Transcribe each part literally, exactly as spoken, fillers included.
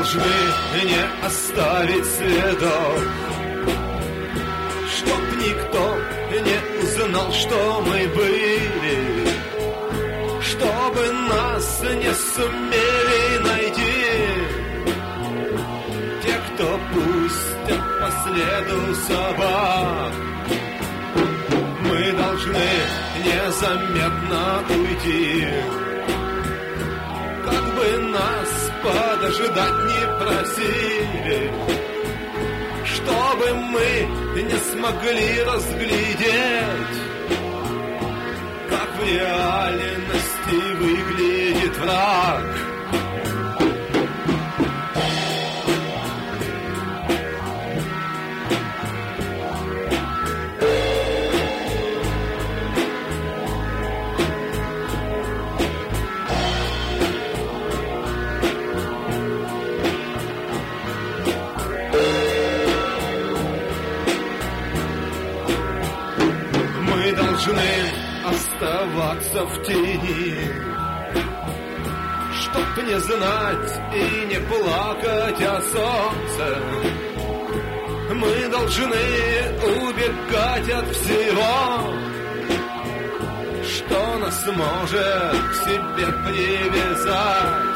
должны не оставить следов, чтоб никто не узнал, что мы были, чтобы нас не сумели найти те, кто пустят по следу собак. Мы должны незаметно уйти, как бы нас подождать не просили, чтобы мы не смогли разглядеть, как в реальности выглядит враг. Должны оставаться в тени, чтоб не знать и не плакать о солнце. Мы должны убегать от всего, что нас может к себе привязать,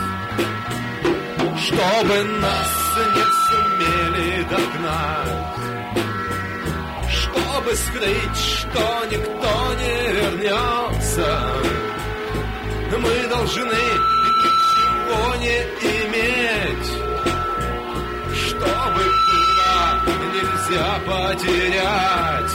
чтобы нас не сумели догнать, чтобы скрыть, что никто не вернется. Мы должны ничего не иметь, чтобы было нельзя потерять.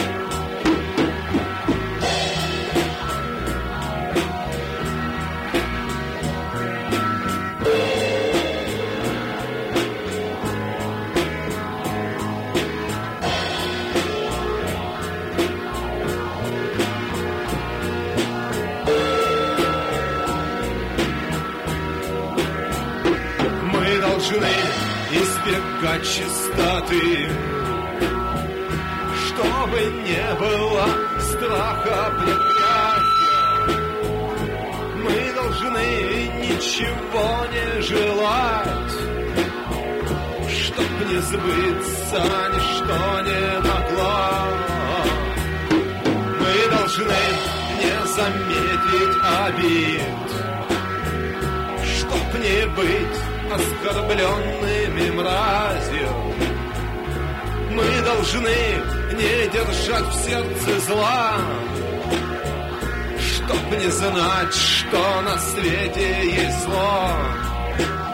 Должны избегать чистоты, чтобы не было страха проклятия. Мы должны ничего не желать, чтоб не сбыться ничто не могло. Мы должны не заметить обид, чтоб не быть оскорбленными мразью. Мы должны не держать в сердце зла, чтоб не знать, что на свете есть зло.